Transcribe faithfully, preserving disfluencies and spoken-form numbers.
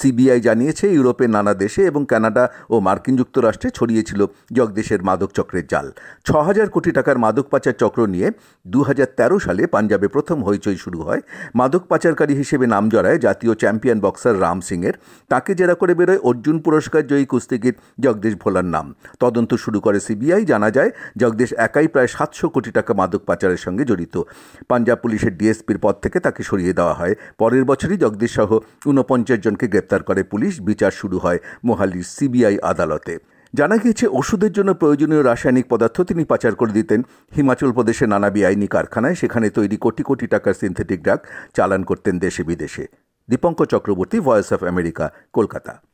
CBI জানিয়েছে, ইউরোপের নানা দেশে এবং কানাডা ও মার্কিন যুক্তরাষ্ট্রে ছড়িয়েছিল জগদীশের মাদক চক্রের জাল। ছ হাজার কোটি টাকার মাদক পাচার চক্র নিয়ে দু হাজার তেরো সালে পাঞ্জাবে প্রথম হইচই শুরু হয়। মাদক পাচারকারী হিসেবে নাম জড়ায় জাতীয় চ্যাম্পিয়ন বক্সার রাম সিংয়ের। তাকে জেরা করে বেরোয় অর্জুন পুরস্কার জয়ী কুস্তিগির জগদীশ ভোলার নাম। তদন্ত শুরু করে সিবিআই। জানা যায়, জগদীশ একাই প্রায় সাতশো কোটি টাকা মাদক পাচারের সঙ্গে জড়িত। পাঞ্জাব পুলিশের ডিএসপির পদ থেকে তাকে সরিয়ে দেওয়া হয়। পরের বছরই জগদীশ সহ ঊনপঞ্চাশ জনকে গ্রেপ্তার করে পুলিশ। বিচার শুরু হয় মোহালির সিবিআই আদালতে। জানা গিয়েছে, ওষুধের জন্য প্রয়োজনীয় রাসায়নিক পদার্থ তিনি পাচার করে দিতেন হিমাচল প্রদেশের নানা বেআইনি কারখানায়। সেখানে তৈরি কোটি কোটি টাকার সিনথেটিক ড্রাগ চালান করতেন দেশে বিদেশে। Dipankar Chakraborty, voice of America, Kolkata.